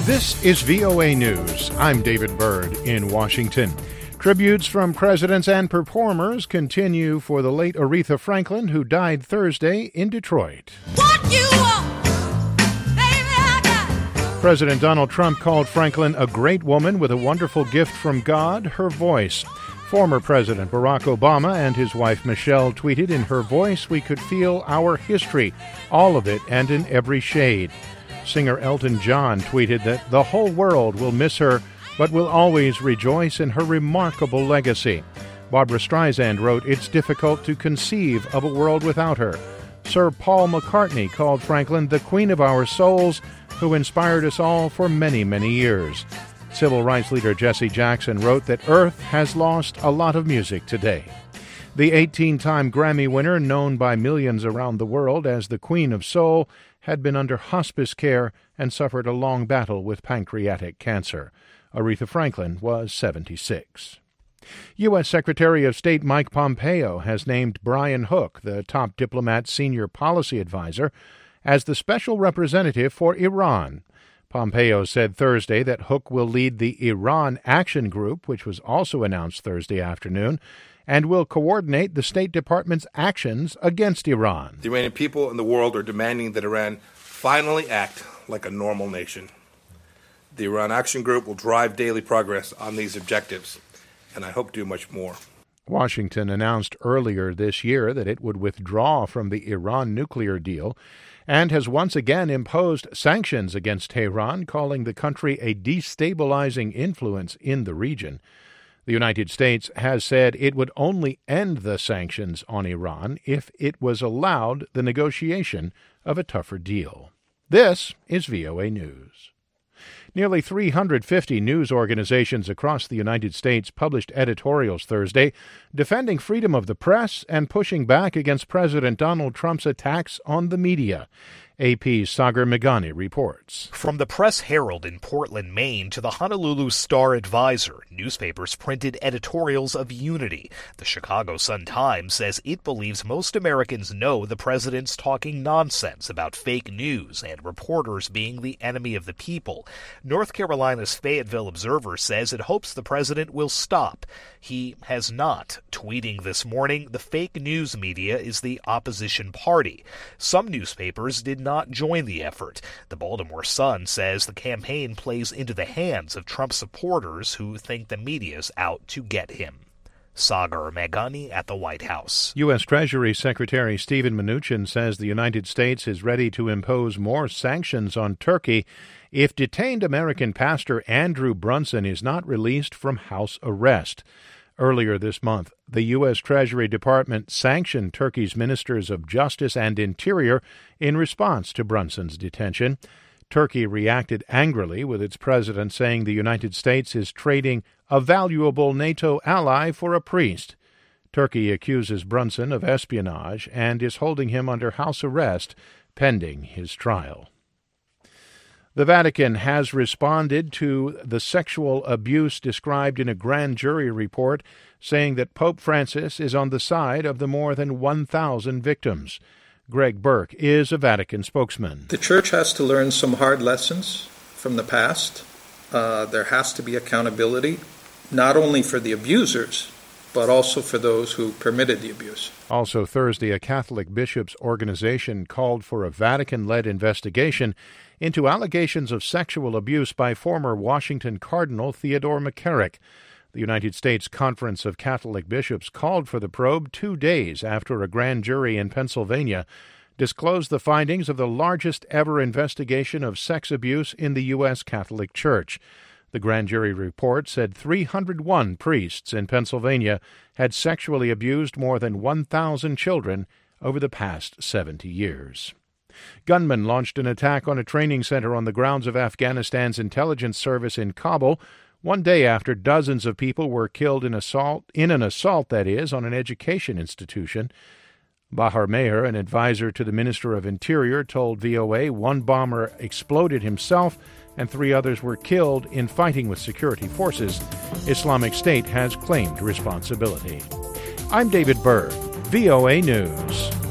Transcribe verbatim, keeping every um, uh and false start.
This is V O A News. I'm David Byrd in Washington. Tributes from presidents and performers continue for the late Aretha Franklin, who died Thursday in Detroit. What you want, baby, I got. President Donald Trump called Franklin a great woman with a wonderful gift from God, her voice. Former President Barack Obama and his wife Michelle tweeted, "In her voice we could feel our history, all of it and in every shade." Singer Elton John tweeted that the whole world will miss her, but will always rejoice in her remarkable legacy. Barbra Streisand wrote, "It's difficult to conceive of a world without her." Sir Paul McCartney called Franklin the queen of our souls, who inspired us all for many, many years. Civil rights leader Jesse Jackson wrote that Earth has lost a lot of music today. The eighteen-time Grammy winner, known by millions around the world as the Queen of Soul, had been under hospice care and suffered a long battle with pancreatic cancer. Aretha Franklin was seventy-six. U S. Secretary of State Mike Pompeo has named Brian Hook, the top diplomat's senior policy advisor, as the special representative for Iran. Pompeo said Thursday that Hook will lead the Iran Action Group, which was also announced Thursday afternoon, and will coordinate the State Department's actions against Iran. The Iranian people and the world are demanding that Iran finally act like a normal nation. The Iran Action Group will drive daily progress on these objectives, and I hope do much more. Washington announced earlier this year that it would withdraw from the Iran nuclear deal and has once again imposed sanctions against Tehran, calling the country a destabilizing influence in the region. The United States has said it would only end the sanctions on Iran if it was allowed the negotiation of a tougher deal. This is V O A News. Nearly three hundred fifty news organizations across the United States published editorials Thursday defending freedom of the press and pushing back against President Donald Trump's attacks on the media. A P's Sagar Meghani reports. From the Press-Herald in Portland, Maine, to the Honolulu Star-Advisor, newspapers printed editorials of unity. The Chicago Sun-Times says it believes most Americans know the president's talking nonsense about fake news and reporters being the enemy of the people. North Carolina's Fayetteville Observer says it hopes the president will stop. He has not. Tweeting this morning, the fake news media is the opposition party. Some newspapers did not join the effort. The Baltimore Sun says the campaign plays into the hands of Trump supporters who think the media's out to get him. Sagar Meghani at the White House. U S. Treasury Secretary Steven Mnuchin says the United States is ready to impose more sanctions on Turkey if detained American pastor Andrew Brunson is not released from house arrest. Earlier this month, the U S. Treasury Department sanctioned Turkey's ministers of Justice and Interior in response to Brunson's detention. Turkey reacted angrily, with its president saying the United States is trading a valuable NATO ally for a priest. Turkey accuses Brunson of espionage and is holding him under house arrest pending his trial. The Vatican has responded to the sexual abuse described in a grand jury report, saying that Pope Francis is on the side of the more than one thousand victims. Greg Burke is a Vatican spokesman. The Church has to learn some hard lessons from the past. Uh, there has to be accountability, not only for the abusers, but also for those who permitted the abuse. Also Thursday, a Catholic bishops' organization called for a Vatican-led investigation into allegations of sexual abuse by former Washington Cardinal Theodore McCarrick. The United States Conference of Catholic Bishops called for the probe two days after a grand jury in Pennsylvania disclosed the findings of the largest ever investigation of sex abuse in the U S. Catholic Church. The grand jury report said three hundred one priests in Pennsylvania had sexually abused more than one thousand children over the past seventy years. Gunmen launched an attack on a training center on the grounds of Afghanistan's intelligence service in Kabul, one day after dozens of people were killed in assault in an assault, that is, on an education institution. Bahar Meher, an advisor to the Minister of Interior, told V O A one bomber exploded himself and three others were killed in fighting with security forces. Islamic State has claimed responsibility. I'm David Byrd, V O A News.